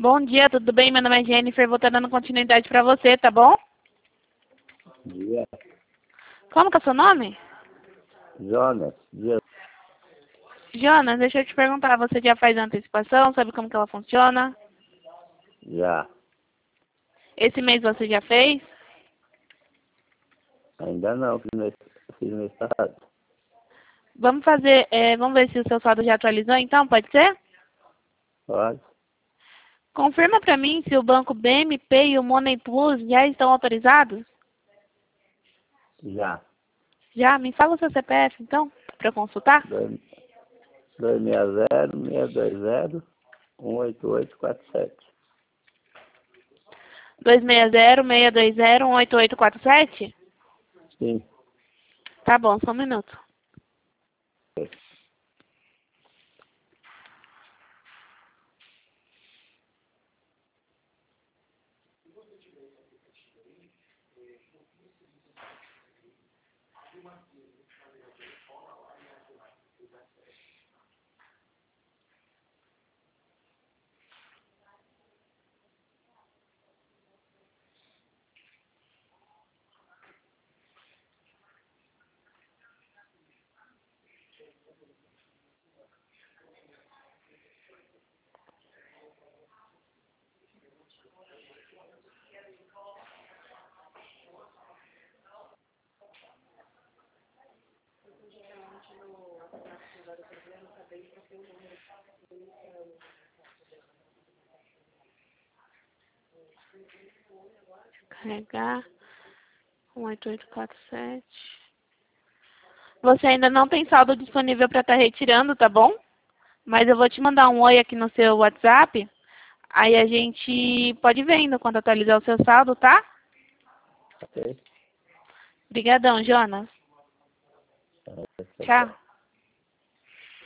Bom dia, tudo bem? Meu nome é Jennifer, vou estar dando continuidade para você, tá bom? Dia. Como que é o seu nome? Jonas. Dia. Jonas, deixa eu te perguntar, você já faz antecipação? Sabe como que ela funciona? Já. Esse mês você já fez? Ainda não, fiz mês passado. Vamos fazer, vamos ver se o seu saldo já atualizou então, pode ser? Pode? Confirma para mim se o banco BMP e o Money Plus já estão autorizados? Já. Já? Me fala o seu CPF então, para eu consultar? 260-620-18847. 260-620-18847? Sim. Tá bom, só um minuto. Carregar 18847. Você ainda não tem saldo disponível para estar retirando, tá bom? Mas eu vou te mandar um oi aqui no seu WhatsApp. Aí a gente pode ver ainda quando atualizar o seu saldo, tá? Ok? Obrigadão, Jonas. Tchau. Tchau.